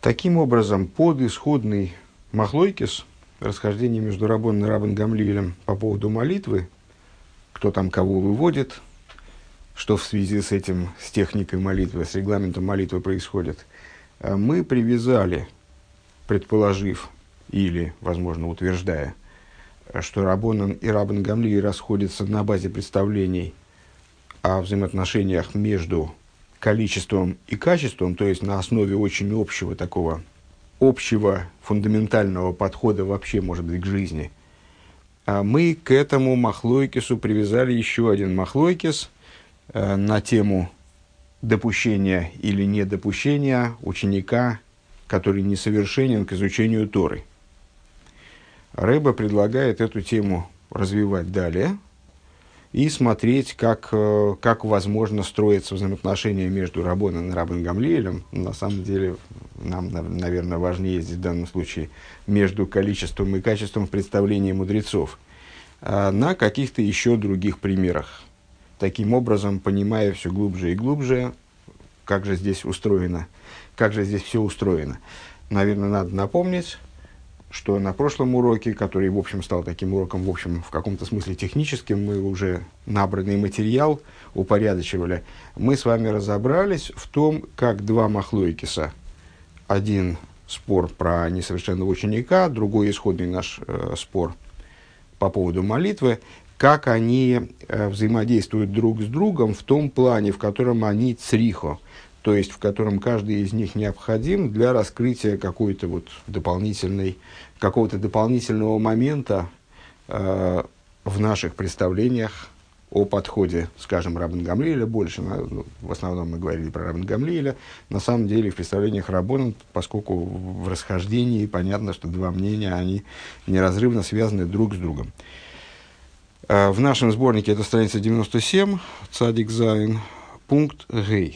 Таким образом, подисходный махлойкес, расхождение между Раббаном и Раббан Гамлиэлем по поводу молитвы, кто там кого выводит, что в связи с этим, с техникой молитвы, с регламентом молитвы происходит, мы привязали, предположив или, возможно, утверждая, что Раббан и Раббан Гамлиэль расходятся на базе представлений о взаимоотношениях между количеством и качеством, то есть на основе очень общего такого, общего фундаментального подхода вообще, может быть, к жизни. А мы к этому махлойкесу привязали еще один махлойкес на тему допущения или недопущения ученика, который несовершенен, к изучению Торы. Ребе предлагает эту тему развивать далее и смотреть, как возможно строятся взаимоотношения между Раббаном и Раббан Гамлиэлем. На самом деле, нам, наверное, важнее здесь в данном случае между количеством и качеством в представлении мудрецов, на каких-то еще других примерах. Таким образом, понимая все глубже и глубже, как же здесь устроено, как же здесь все устроено. Наверное, надо напомнить, что на прошлом уроке, который, в общем, стал таким уроком, в общем, в каком-то смысле техническим, мы уже набранный материал упорядочивали, мы с вами разобрались в том, как два махлойкеса, один спор про несовершенного ученика, другой исходный наш спор по поводу молитвы, как они взаимодействуют друг с другом в том плане, в котором они црихо, то есть в котором каждый из них необходим для раскрытия какого-то дополнительного момента в наших представлениях о подходе, скажем, Раббан Гамлиэля больше. В основном мы говорили про Раббан Гамлиэля. На самом деле в представлениях Раббана, поскольку в расхождении понятно, что два мнения, они неразрывно связаны друг с другом. В нашем сборнике это страница 97, Цадик Зайн, пункт Гей.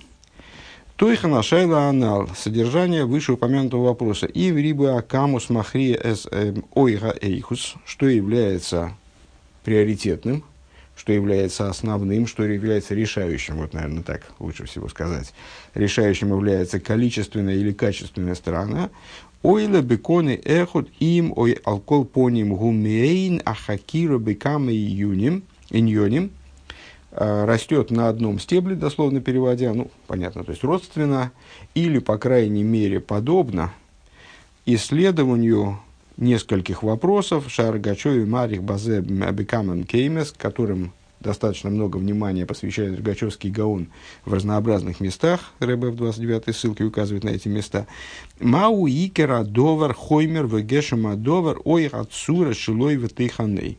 Тойхана шайла анал, содержание вышеупомянутого вопроса. И в рибы акамус махри эс ойга эйхус, что является приоритетным, что является основным, что является решающим, вот, наверное, так лучше всего сказать. Решающим является количественная или качественная сторона. Ойла беконы эхот им ой алкол поним гумейн ахакира бекамы иньоним. Растет на одном стебле, дословно переводя, понятно, то есть родственно, или, по крайней мере, подобно исследованию нескольких вопросов Шаргачови Марих Базе Абикамен Кеймес, которым достаточно много внимания посвящает Ргачевский Гаон в разнообразных местах. Ребе в 29-й ссылке указывает на эти места. Мау икера довар хоймер вегешема довар ой ацура шилой ватейханей.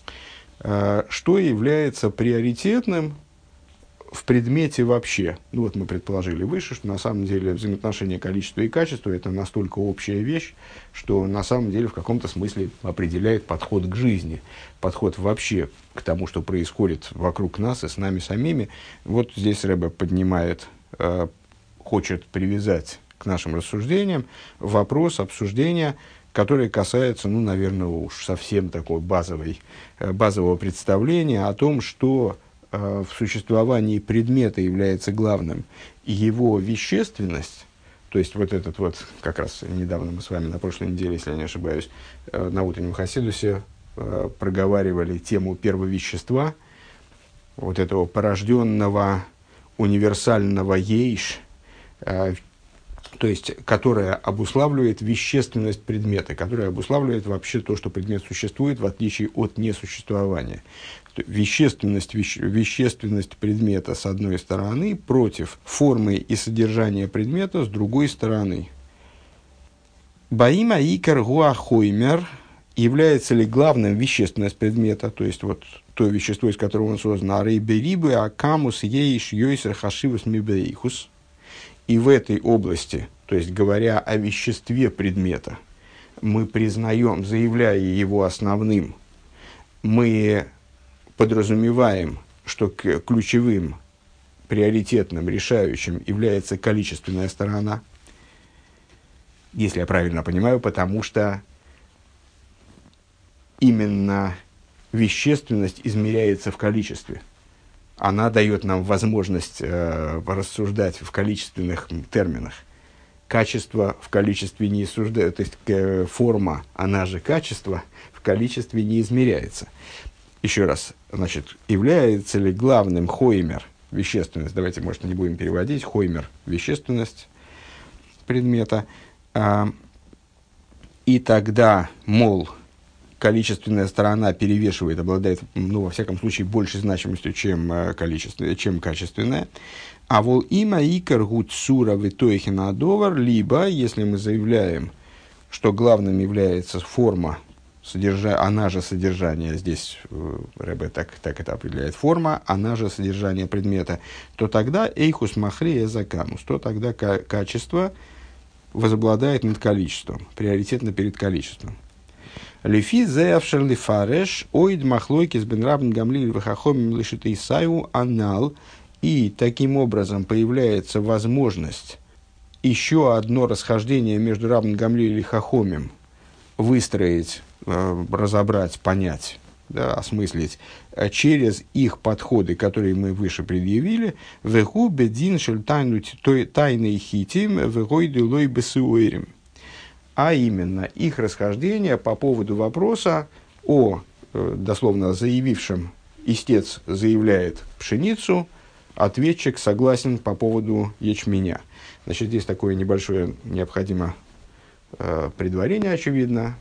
Что является приоритетным в предмете вообще? Вот мы предположили выше, что на самом деле взаимоотношение количества и качества – это настолько общая вещь, что на самом деле в каком-то смысле определяет подход к жизни, подход вообще к тому, что происходит вокруг нас и с нами самими. Вот здесь Ребе поднимает, хочет привязать к нашим рассуждениям вопрос обсуждения, который касается, наверное, уж совсем такого базового представления о том, что в существовании предмета является главным его вещественность, то есть вот этот вот, как раз недавно мы с вами на прошлой неделе, если я не ошибаюсь, на утреннем Хасидусе проговаривали тему первовещества, вот этого порожденного универсального ейш, то есть, которая обуславливает вещественность предмета, которая обуславливает вообще то, что предмет существует, в отличие от несуществования. Вещественность предмета с одной стороны против формы и содержания предмета с другой стороны. Баима икер гуахоймер, является ли главным вещественность предмета, то есть вот то вещество, из которого он создан, арейберибы, акамус ейш йойсер хашивус мибейхус. И в этой области, то есть говоря о веществе предмета, мы признаем, заявляя его основным, мы подразумеваем, что ключевым, приоритетным, решающим является количественная сторона, если я правильно понимаю, потому что именно вещественность измеряется в количестве. Она дает нам возможность рассуждать в количественных терминах. качество в количестве не суждает, то есть форма, она же качество, в количестве не измеряется. Еще раз, значит, является ли главным хоймер, вещественность, давайте, может, не будем переводить, хоймер, вещественность предмета, и тогда, мол, количественная сторона перевешивает, обладает, ну, во всяком случае, большей значимостью, чем качественная. А вол има икар гуцура витойхина адовар, либо, если мы заявляем, что главным является форма, она же содержание, здесь Ребе так это определяет, форма, она же содержание предмета, то тогда эйхус махрея закамус, то тогда качество возобладает над количеством, приоритетно перед количеством. Лефи зеавшер лифареш оид махлойкис бен рабн гамлиль вахахомим лишит исаю анал. И таким образом появляется возможность еще одно расхождение между рабн гамлиль и хахомим выстроить, разобрать, понять, да, осмыслить через их подходы, которые мы выше предъявили, веху бедин шель тайной хитим вегойду лой бесуэрим. А именно, их расхождение по поводу вопроса о, дословно, заявившем, истец заявляет пшеницу, ответчик согласен по поводу ячменя. Значит, здесь такое небольшое необходимо предварение, очевидно.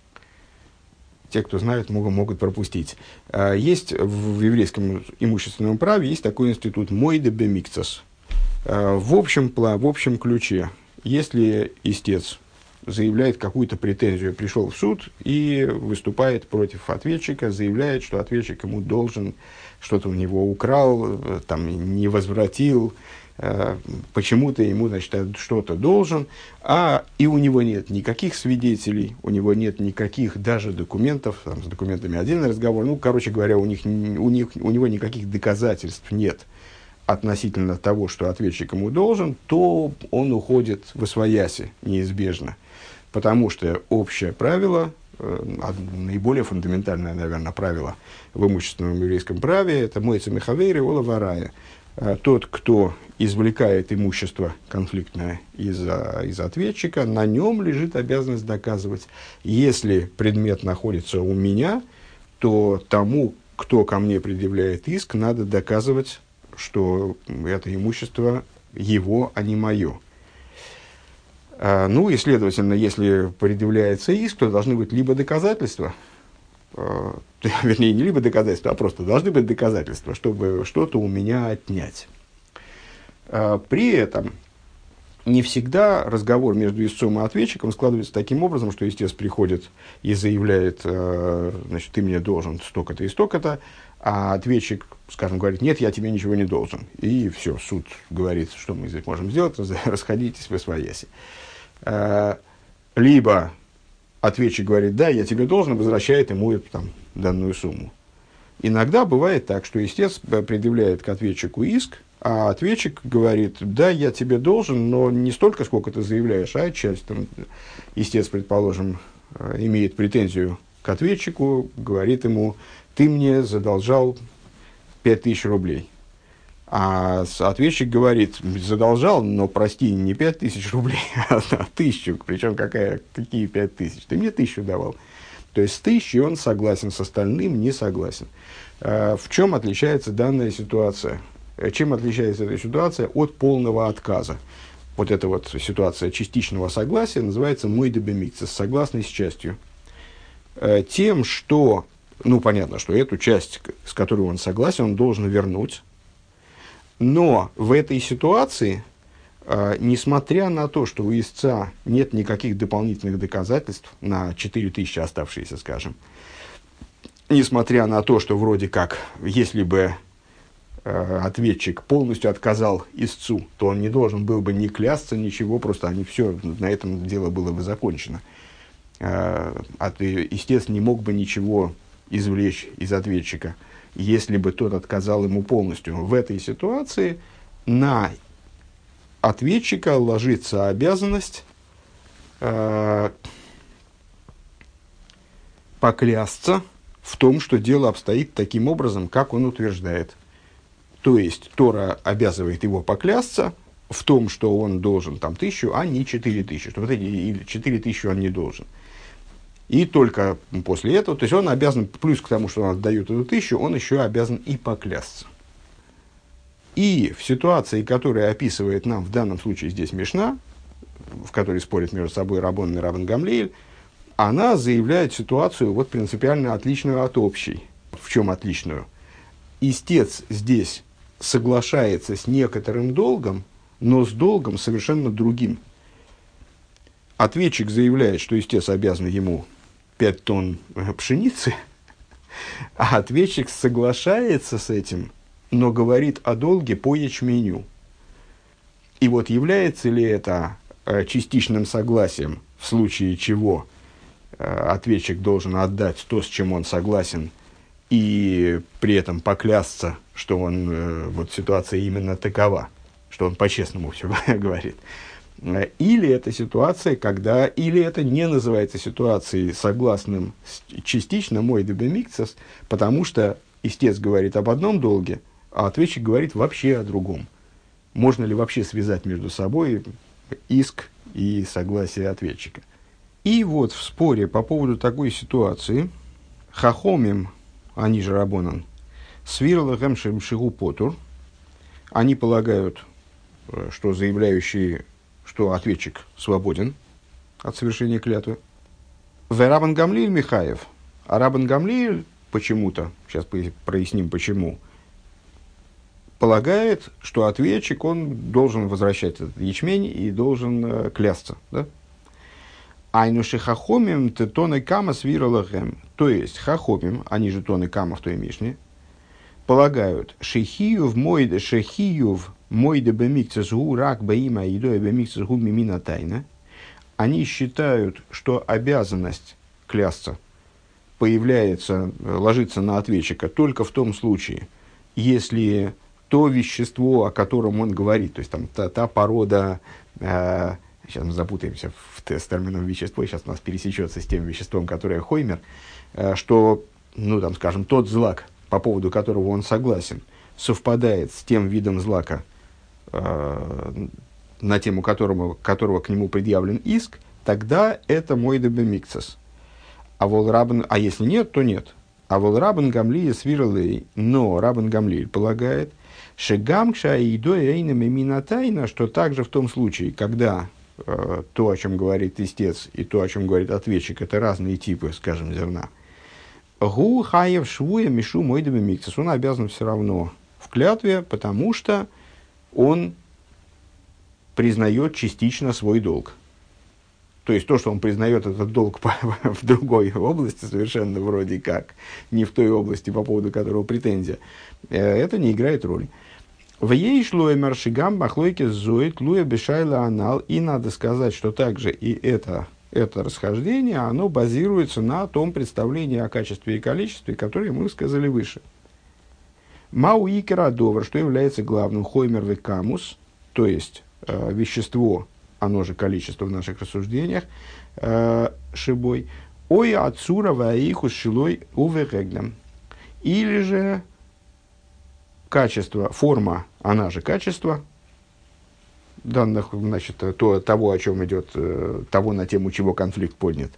Те, кто знают, могут пропустить. Есть в еврейском имущественном праве есть такой институт мойде бемикцас. В общем ключе, если истец заявляет какую-то претензию, пришел в суд и выступает против ответчика, заявляет, что ответчик ему должен, что-то у него украл, там, не возвратил, почему-то ему, значит, что-то должен, и у него нет никаких свидетелей, у него нет никаких даже документов, там, с документами отдельный разговор, ну, короче говоря, у него никаких доказательств нет относительно того, что ответчик ему должен, то он уходит восвояси неизбежно. Потому что общее правило, наиболее фундаментальное, наверное, правило в имущественном еврейском праве, это мойца мехавейри ола варая. Тот, кто извлекает имущество конфликтное из ответчика, на нем лежит обязанность доказывать. Если предмет находится у меня, то тому, кто ко мне предъявляет иск, надо доказывать, что это имущество его, а не мое. Ну и, следовательно, если предъявляется иск, то должны быть либо доказательства, вернее, не либо доказательства, а просто должны быть доказательства, чтобы что-то у меня отнять. При этом не всегда разговор между истцом и ответчиком складывается таким образом, что истец приходит и заявляет, значит, ты мне должен столько-то и столько-то, а ответчик, скажем, говорит, нет, я тебе ничего не должен. И все, суд говорит, что мы здесь можем сделать, расходитесь, восвояси. Либо ответчик говорит, да, я тебе должен, возвращает ему эту там данную сумму. Иногда бывает так, что истец предъявляет к ответчику иск, а ответчик говорит, да, я тебе должен, но не столько, сколько ты заявляешь, а часть, там, истец, предположим, имеет претензию к ответчику, говорит ему, ты мне задолжал 5000 рублей. А ответчик говорит, задолжал, но, прости, не 5000 рублей, а 1000. Причем какие 5000? Ты мне 1000 давал. То есть с 1000 он согласен, с остальным не согласен. В чем отличается данная ситуация? Чем отличается эта ситуация от полного отказа? Вот эта вот ситуация частичного согласия называется мойде бемикцас, согласный с частью. Тем, что, ну, понятно, что эту часть, с которой он согласен, он должен вернуть. Но в этой ситуации, несмотря на то, что у истца нет никаких дополнительных доказательств на 4000 оставшиеся, скажем, несмотря на то, что вроде как, если бы ответчик полностью отказал истцу, то он не должен был бы ни клясться, ничего, просто они все, на этом дело было бы закончено. Истец не мог бы ничего извлечь из ответчика, если бы тот отказал ему полностью. В этой ситуации на ответчика ложится обязанность поклясться в том, что дело обстоит таким образом, как он утверждает. То есть Тора обязывает его поклясться, в том, что он должен там 1000, а не 4000, что вот эти или 4000 он не должен. И только после этого, то есть он обязан, плюс к тому, что он отдает эту 1000, он еще обязан и поклясться. И в ситуации, которую описывает нам в данном случае здесь Мишна, в которой спорят между собой Раббан и Рабан Гамлиэль, она заявляет ситуацию вот принципиально отличную от общей. В чем отличную? Истец здесь соглашается с некоторым долгом, но с долгом совершенно другим. Ответчик заявляет, что истец обязан ему 5 тонн пшеницы, а ответчик соглашается с этим, но говорит о долге по ячменю. И вот является ли это частичным согласием, в случае чего ответчик должен отдать то, с чем он согласен, и при этом поклясться, что вот ситуация именно такова, что он по-честному все говорит. Или это ситуация, или это не называется ситуацией согласным частично мойде бемикцес, потому что истец говорит об одном долге, а ответчик говорит вообще о другом. Можно ли вообще связать между собой иск и согласие ответчика? И вот в споре по поводу такой ситуации хахомим, они же рабонан, свирла гэмшем шигу потур, они полагают, что заявляющий, что ответчик свободен от совершения клятвы. В Рабан Гамлиэль Михаев. А Рабан Гамлиэль почему-то, сейчас проясним почему, полагает, что ответчик, он должен возвращать этот ячмень и должен клясться. Да? Айнуши хахомим те тоны кама свиралахем. То есть хахомим, они же тоны кама в той мишне, полагают, шехиюв мойде бемикцес гу рак баима идоя бемикцес гу мимина тайна. Они считают, что обязанность клясться ложится на ответчика только в том случае, если то вещество, о котором он говорит, то есть там, та порода, сейчас мы запутаемся с термином вещество, сейчас у нас пересечется с тем веществом, которое хоймер, что, скажем, тот злак, по поводу которого он согласен, совпадает с тем видом злака, на тему которого к нему предъявлен иск, тогда это мойде бемикцес. А если нет, то нет. А вол Рабан Гамлиэль свиралей, но Рабан Гамлиэль полагает, шегамша и доэйна мимина тайна, что также в том случае, когда то, о чем говорит истец, и то, о чем говорит ответчик, это разные типы, скажем, зерна. Гу хаев швуя мишу мойде бемикцес. Он обязан все равно в клятве, потому что он признает частично свой долг. То есть то, что он признает этот долг в другой области, совершенно вроде как, не в той области, по поводу которого претензия, это не играет роли. В ей шло маршигам бахлойки зоит луя бешайла анал. И надо сказать, что также и это расхождение, оно базируется на том представлении о качестве и количестве, которое мы сказали выше. Мау икера довар, что является главным, хоймер векамус, то есть вещество, оно же количество в наших рассуждениях, шибой, ой ацура ваихус шилой увегеглем. Или же качество, форма, она же качество, данных, того, о чем идет, того, на тему чего конфликт поднят.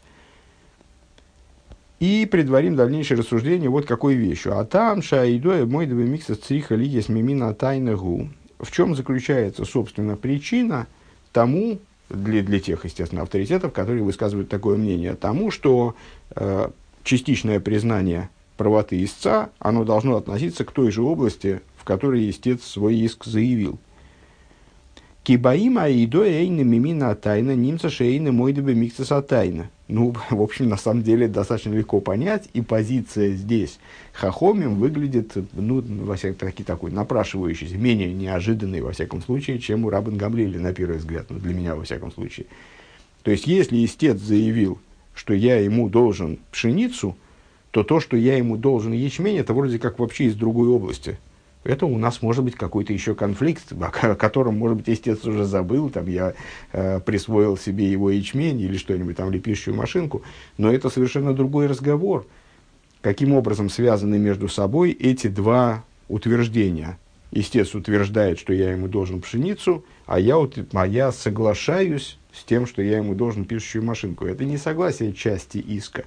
И предварим дальнейшее рассуждение вот какой вещью. А там шаидоя мойдовый микс цриха лигес мимина тайнагу. В чем заключается, собственно, причина тому, для тех, естественно, авторитетов, которые высказывают такое мнение, тому, что частичное признание правоты истца, оно должно относиться к той же области, в которой истец свой иск заявил. Кибаима идо эйна мимина тайна немца шейна мойдебе миксаса тайна. В общем, на самом деле, достаточно легко понять, и позиция здесь хахомим выглядит, во всяком случае, такой напрашивающийся, менее неожиданный, во всяком случае, чем у Рабан Гамлиэля, на первый взгляд, для меня, во всяком случае. То есть, если истец заявил, что я ему должен пшеницу, то, что я ему должен ячмень, это вроде как вообще из другой области. Это у нас может быть какой-то еще конфликт, о котором, может быть, истец уже забыл, там я присвоил себе его ячмень или что-нибудь, там лепещущую машинку, но это совершенно другой разговор. Каким образом связаны между собой эти два утверждения? истец утверждает, что я ему должен пшеницу, а я соглашаюсь с тем, что я ему должен пишущую машинку. Это не согласие части иска.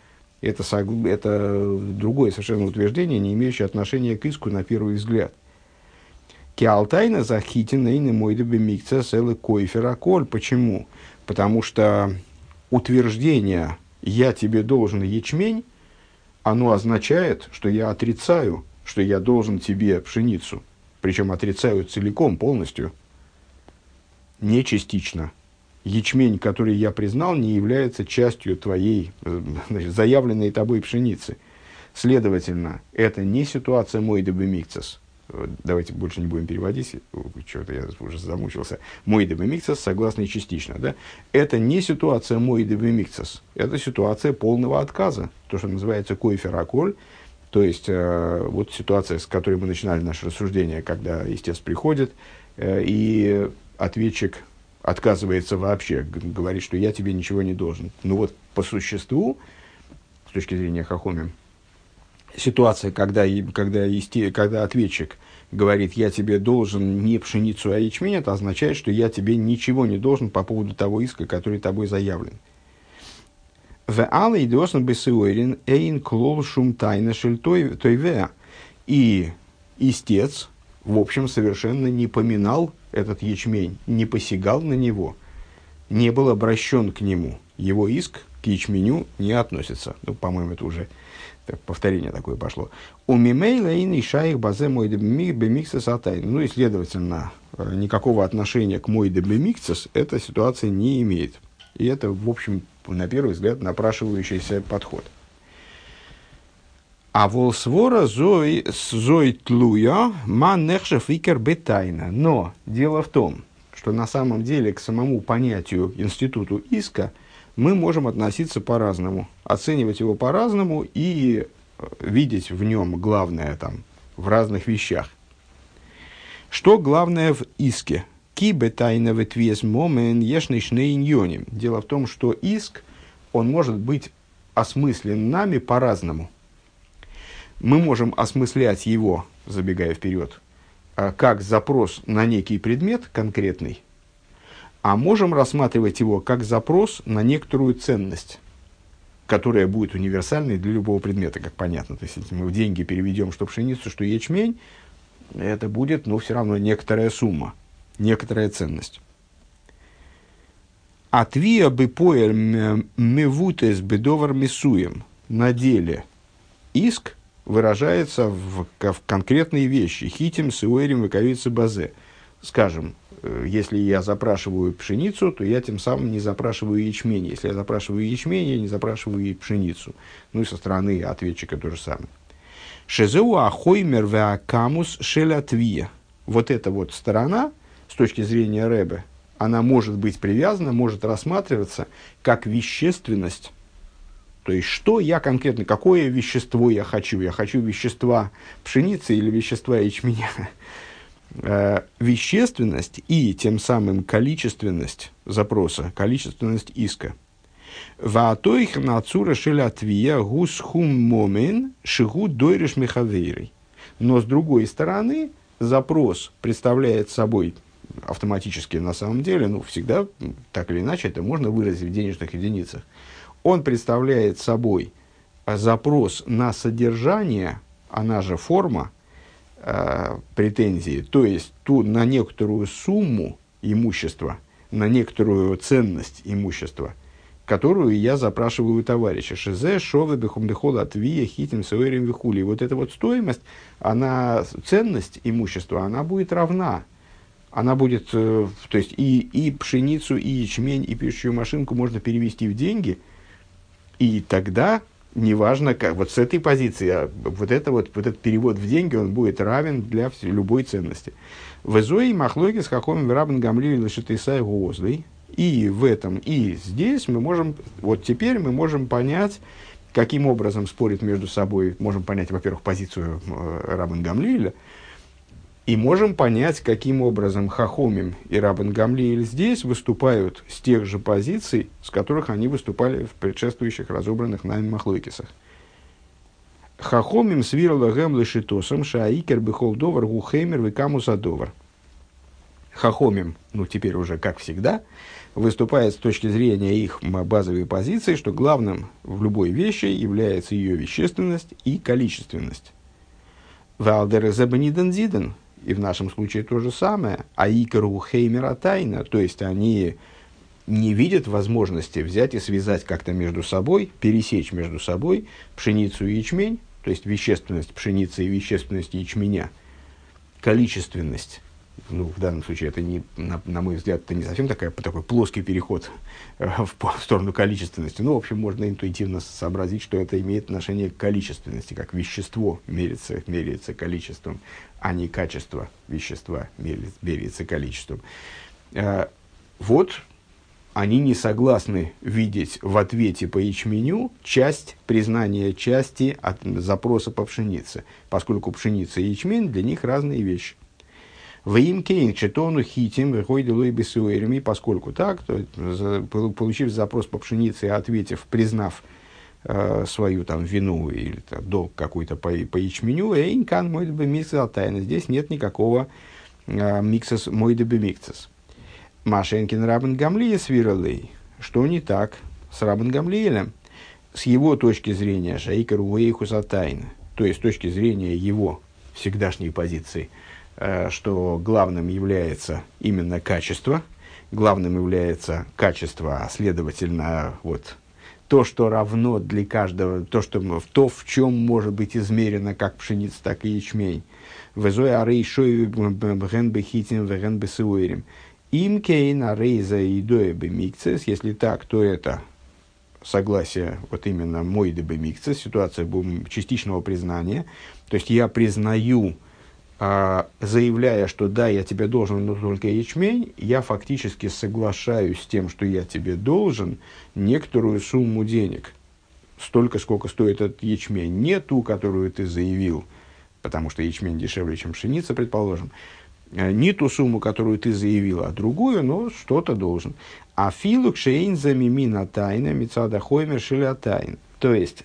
Это другое совершенно утверждение, не имеющее отношения к иску на первый взгляд. Киалтайна захитина и мойда бемикца селы койфера коль. Почему? Потому что утверждение «я тебе должен ячмень», оно означает, что я отрицаю, что я должен тебе пшеницу. Причем отрицаю целиком, полностью, не частично. Ячмень, который я признал, не является частью твоей, заявленной тобой пшеницы. Следовательно, это не ситуация мойда бемикцес. Давайте больше не будем переводить, что-то я уже замучился. Мойда бемикцес, согласно и частично. Да? Это не ситуация мойда бемикцес, это ситуация полного отказа. То, что называется койфер аколь. То есть, вот ситуация, с которой мы начинали наше рассуждение, когда истец приходит, и ответчик отказывается вообще, говорит, что я тебе ничего не должен. Ну вот по существу, с точки зрения хахомим, ситуация, когда ответчик говорит, я тебе должен не пшеницу, а ячмень, это означает, что я тебе ничего не должен по поводу того иска, который тобой заявлен. И истец, в общем, совершенно не поминал этот ячмень, не посягал на него, не был обращен к нему. Его иск к ячменю не относится. Ну, по-моему, это уже повторение такое пошло. Ну и, следовательно, никакого отношения к мойде бемикцес эта ситуация не имеет. И это, в общем, на первый взгляд, напрашивающийся подход. А волсвора зой тлуя ма нехшев икер бетайна. Но дело в том, что на самом деле к самому понятию, институту иска, мы можем относиться по-разному, оценивать его по-разному и видеть в нем главное там, в разных вещах. Что главное в иске? Дело в том, что иск, он может быть осмыслен нами по-разному. Мы можем осмыслять его, забегая вперед, как запрос на некий предмет конкретный, а можем рассматривать его как запрос на некоторую ценность, которая будет универсальной для любого предмета, как понятно. То есть, если мы в деньги переведем что пшеницу, что ячмень, это будет, но все равно некоторая сумма, некоторая ценность. Атвия бы поэр мевутес бедовар мисуем. На деле иск выражается в конкретные вещи. Хитим, сиуэрим, выковица, базе. Скажем, если я запрашиваю пшеницу, то я тем самым не запрашиваю ячмень. Если я запрашиваю ячмень, я не запрашиваю и пшеницу. Ну и со стороны ответчика то же самое. Шезеу ахоймер веакамус шелятвия. Вот эта вот сторона, с точки зрения Ребе, она может быть привязана, может рассматриваться как вещественность. То есть, что я конкретно, какое вещество я хочу? Я хочу вещества пшеницы или вещества ячменя? Вещественность и тем самым количественность запроса, количественность иска. Ваатоих нацура шелятвия гусхум момен шигу дойреш мехавейрой. Но с другой стороны, запрос представляет собой автоматически на самом деле, ну, всегда, так или иначе, это можно выразить в денежных единицах. Он представляет собой запрос на содержание, она же форма претензии, то есть на некоторую сумму имущества, на некоторую ценность имущества, которую я запрашиваю у товарища. Шизе, шовы, бехумдехол, атвия, хитим, сеуэрим, вихули. Вот эта вот стоимость, ценность имущества, она будет равна. Она будет, то есть и пшеницу, и ячмень, и пишущую машинку можно перевести в деньги, и тогда, неважно, как, вот с этой позиции, вот этот перевод в деньги, он будет равен для любой ценности. В Эзои махлойки с хахомим рабен гамлиэль лешетейсай гозлей. И в этом, и здесь мы можем, вот теперь мы можем понять, каким образом спорят между собой, можем понять, во-первых, позицию рабен Гамлиэля, и можем понять, каким образом Хахомим и рабен Гамлиэль здесь выступают с тех же позиций, с которых они выступали в предшествующих разобранных нами махлойкисах. Хахомим свирла гэм лешитосом шаикер бихол довар гухеймер векамуса довар. Хахомим, ну теперь уже как всегда, выступает с точки зрения их базовой позиции, что главным в любой вещи является ее вещественность и количественность. Валдер зебаниден зиден, и в нашем случае то же самое, а икеру хеймера тайна, то есть они не видят возможности взять и связать как-то между собой, пересечь между собой пшеницу и ячмень, то есть вещественность пшеницы и вещественность ячменя, количественность. Ну, в данном случае это, не, на мой взгляд, это не совсем такой плоский переход в сторону количественности. Ну, в общем, можно интуитивно сообразить, что это имеет отношение к количественности, как вещество меряется количеством, а не качество вещества меряется количеством. Вот они не согласны видеть в ответе по ячменю признание части от запроса по пшенице, поскольку пшеница и ячмень для них разные вещи. В имкейн четону хитим выходит луи бесуэрами, поскольку так, то, получив запрос по пшенице и ответив, признав свою там вину или долг какой-то по ячменю, эйнкан мойдебе миксес тайна. Здесь нет никакого миксес мойдебе миксес. Машенкин Рабен Гамлиэль свиралей. Что не так с Рабен Гамлиэлем? С его точки зрения, шаикер уэйхуса тайна, то есть с точки зрения его всегдашней позиции, что главным является именно качество, а следовательно, вот, то, что равно для каждого, то, в чем может быть измерено как пшеница, так и ячмень. Везой арей шой бген бехитин веген бесуэрим. Имкейн арейза и доебе микцес, если так, то это согласие, вот именно мойдебе микцес, ситуация частичного признания. То есть я признаю, заявляя, что да, я тебе должен, но только ячмень, я фактически соглашаюсь с тем, что я тебе должен некоторую сумму денег. Столько, сколько стоит этот ячмень. Не ту, которую ты заявил, потому что ячмень дешевле, чем пшеница, предположим. Не ту сумму, которую ты заявил, а другую, но что-то должен. А филук шейн замимина тайна мицада хоймер шиля тайн. То есть,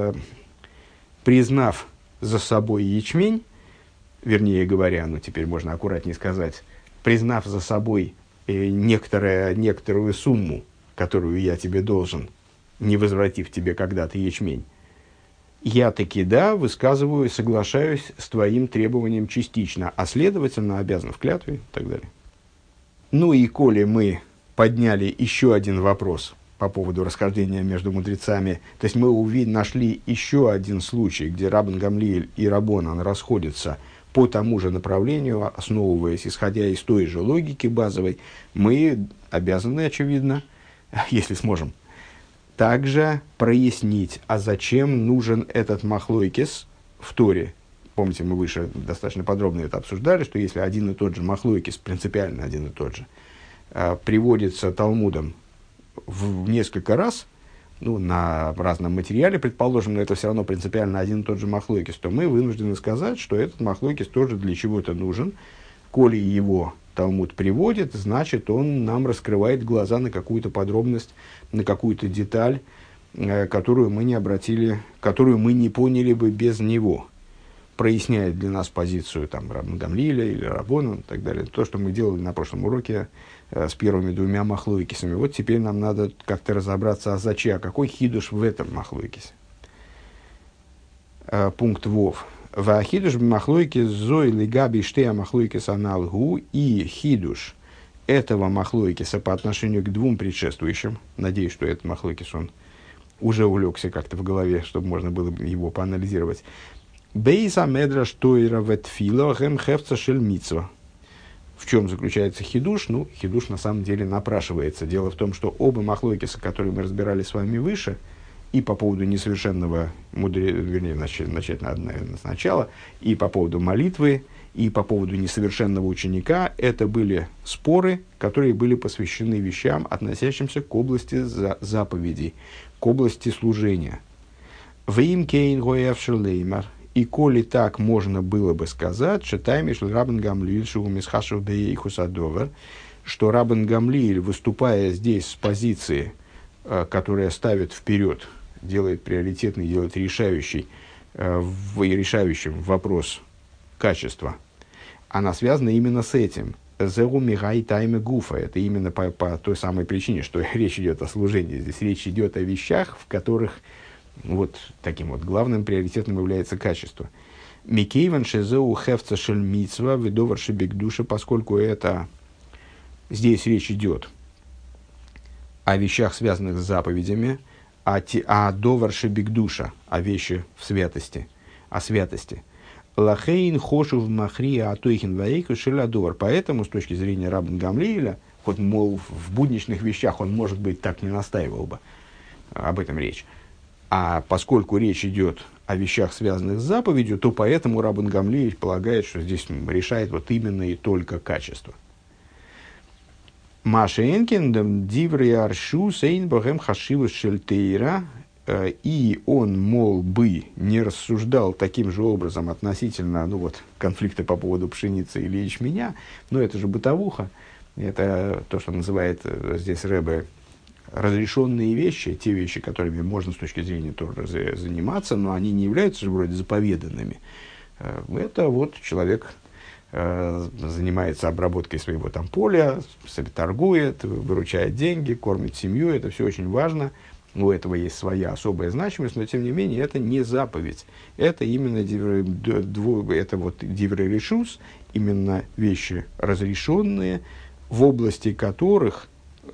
признав за собой ячмень, вернее говоря, ну теперь можно аккуратнее сказать, признав за собой некоторую сумму, которую я тебе должен, не возвратив тебе когда-то ячмень, я таки, да, высказываю, соглашаюсь с твоим требованием частично, а следовательно обязан в клятве и так далее. Ну и коли мы подняли еще один вопрос по поводу расхождения между мудрецами, то есть мы нашли еще один случай, где Рабен Гамлиэль и Рабонан расходятся по тому же направлению, основываясь, исходя из той же логики базовой, мы обязаны, очевидно, если сможем, также прояснить, а зачем нужен этот махлойкес в Торе. Помните, мы выше достаточно подробно это обсуждали, что если один и тот же махлойкес, принципиально один и тот же, приводится Талмудом в несколько раз, ну, на разном материале, предположим, но это все равно принципиально один и тот же махлойкес, то мы вынуждены сказать, что этот махлойкес тоже для чего-то нужен. Коли его Талмуд приводит, значит, он нам раскрывает глаза на какую-то подробность, на какую-то деталь, которую мы не поняли бы без него. Проясняет для нас позицию там, Рабен Гамлиэля или Рабона и так далее. То, что мы делали на прошлом уроке с первыми двумя махлойкесами. Вот теперь нам надо как-то разобраться, а какой хидуш в этом махлойкесе. Пункт вов. Вахидуш махлойкес зой лигаби штея махлойкес аналгу, и хидуш этого махлойкеса по отношению к двум предшествующим. Надеюсь, что этот махлойкес, он уже улегся как-то в голове, чтобы можно было его поанализировать. Бейса медраш тойра ветфила гэм хефца шель митцва. В чем заключается хидуш? Ну, хидуш на самом деле напрашивается. Дело в том, что оба махлойкеса, которые мы разбирали с вами выше, и по поводу несовершенного вернее, начать надо, наверное, сначала, и по поводу молитвы, и по поводу несовершенного ученика, это были споры, которые были посвящены вещам, относящимся к области заповедей, к области служения. «Вим кейн гоэвшер леймар». И коли так можно было бы сказать, «Шетаймиш Рабен Гамлиэль шуумис хашев бейхус адовер», что Рабен Гамлиэль, выступая здесь с позиции, которая ставит вперед, делает приоритетный, делает решающий решающим вопрос качества, она связана именно с этим. Зеру мигай тайме гуфа. Это именно по той самой причине, что речь идет о служении. Здесь речь идет о вещах, в которых вот таким вот главным приоритетом является качество. Микейван шезеу хефца шельмитсва ведовар шебек душа, поскольку это здесь речь идет о вещах, связанных с заповедями, о довар шебек душа, о вещи в святости, о святости. Лахейн хошув махрия атойхин ваейку шелядор. Поэтому, с точки зрения Раббан Гамлиэля, хоть, мол, в будничных вещах он, может быть, так не настаивал бы, об этом речь. А поскольку речь идет о вещах, связанных с заповедью, то поэтому Раббан Гамлиэль полагает, что здесь решает вот именно и только качество. Маша Энкин диври аршу сейн богем хашивус шельтейра. И он, мол, бы не рассуждал таким же образом относительно конфликта по поводу пшеницы или ячменя, но это же бытовуха, это то, что называет здесь Ребе разрешенные вещи, те вещи, которыми можно с точки зрения Торы заниматься, но они не являются же вроде заповеданными. Это вот человек занимается обработкой своего там поля, торгует, выручает деньги, кормит семью, это все очень важно. У этого есть своя особая значимость, но тем не менее это не заповедь. Это именно диврей решус, именно вещи разрешенные, в области которых,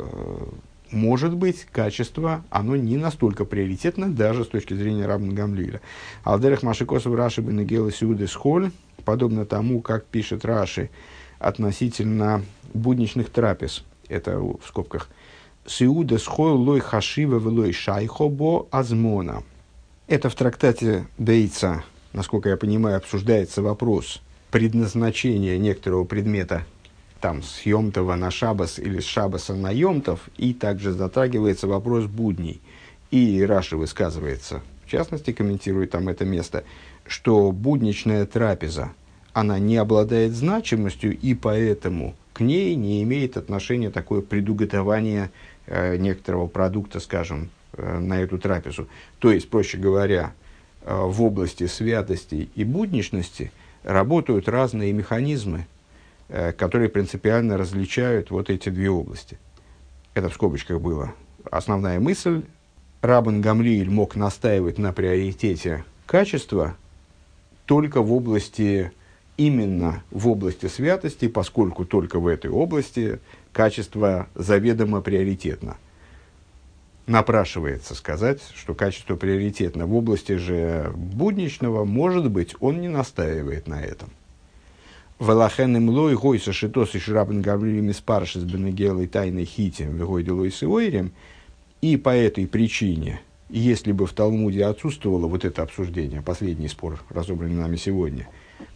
может быть, качество, оно не настолько приоритетно, даже с точки зрения Раббана Гамлиэля. Алдерах Машикосов Раши бенегела сиуды схоль, подобно тому, как пишет Раши относительно будничных трапез, это в скобках, Сиуда схой лой хашива влой шайхобо азмона. Это в трактате Бейца, насколько я понимаю, обсуждается вопрос предназначения некоторого предмета там с Йомтова на Шабас или с Шабаса на Йомтов, и также затрагивается вопрос будней. И Раши высказывается, в частности, комментирует там это место, что будничная трапеза, она не обладает значимостью, и поэтому к ней не имеет отношения такое предуготование некоторого продукта, скажем, на эту трапезу. То есть, проще говоря, в области святости и будничности работают разные механизмы, которые принципиально различают вот эти две области. Это в скобочках было. Основная мысль. Раббан Гамлиэль мог настаивать на приоритете качества только именно в области святости, поскольку только в этой области качество заведомо приоритетно. Напрашивается сказать, что качество приоритетно. В области же будничного, может быть, он не настаивает на этом. Валахенем лой гойса шитос и Раббан Гамлиэль миспаршис бенегелой тайной хитем вегойделой сиойрем. И по этой причине, если бы в Талмуде отсутствовало вот это обсуждение, последний спор, разобранный нами сегодня,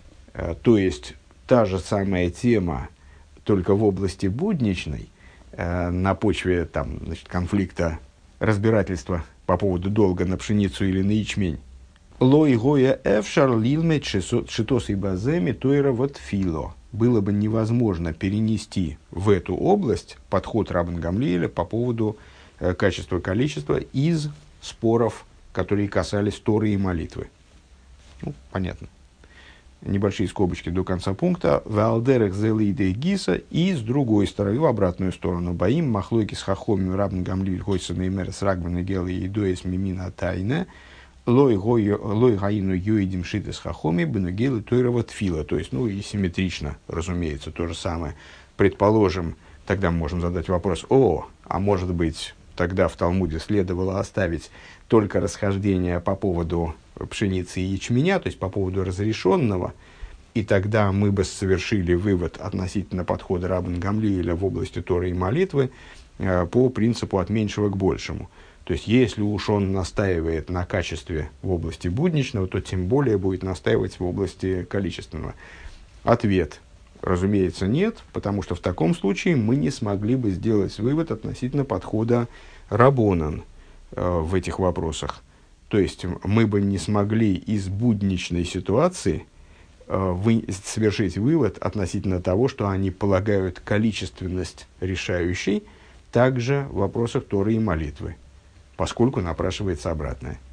то есть та же самая тема, только в области будничной, на почве конфликта, разбирательства по поводу долга на пшеницу или на ячмень. Лой гоя эфшар лилмет шитос и баземи тойра вот фило. Было бы невозможно перенести в эту область подход Раббана Гамлиэля по поводу качества и количества из споров, которые касались Торы и молитвы. Понятно. Небольшие скобочки до конца пункта. Валдерах зелиде гиса, и с другой стороны, в обратную сторону. Боим махлойки с хахомим Раббан Гамлиэль хойсана и мэр с рагмана гелы и доес мимина тайна. Лой гаину юидим шиты с хахоми бенугелы тойрова тфила. То есть, и симметрично, разумеется, то же самое. Предположим, тогда мы можем задать вопрос, а может быть, тогда в Талмуде следовало оставить только расхождение по поводу пшеницы и ячменя, то есть по поводу разрешенного, и тогда мы бы совершили вывод относительно подхода Раббана Гамлиэля в области Торы и молитвы по принципу от меньшего к большему. То есть, если уж он настаивает на качестве в области будничного, то тем более будет настаивать в области количественного. Ответ. Разумеется, нет, потому что в таком случае мы не смогли бы сделать вывод относительно подхода рабонан в этих вопросах. То есть, мы бы не смогли из будничной ситуации совершить вывод относительно того, что они полагают количественность решающей также в вопросах Торы и молитвы, поскольку напрашивается обратное.